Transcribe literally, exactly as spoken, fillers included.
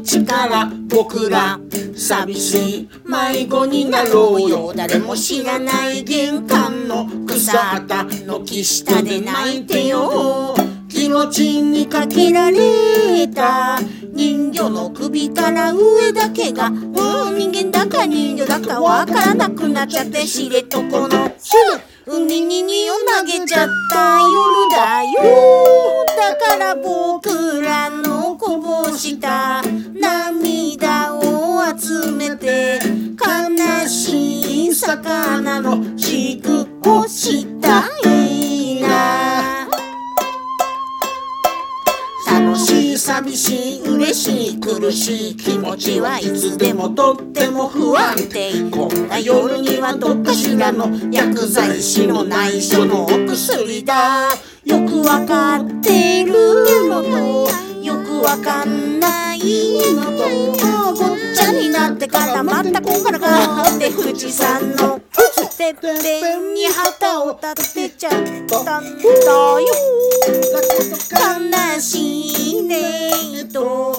力僕ら寂しい迷子になろうよ。誰も知らない玄関の草畑の木下で泣いてよ。ギロチンにかけられた人魚の首から上だけが、うん、人間だか人魚だかわからなくなっちゃって、知床の海に荷を投げちゃった夜だよ。だから僕らのこぼした涙を集めて、悲しい魚の飼育をしたいな。楽しい寂しい嬉しい苦しい気持ちはいつでもとっても不安定。こんな夜にはどっかしらの薬剤師の内緒のお薬だ。よくわかってるのとよくわかんないのと、ごっちゃになってからまたこんがらがって富士山のてっぺんに旗を立てちゃったんだよ。悲しいねと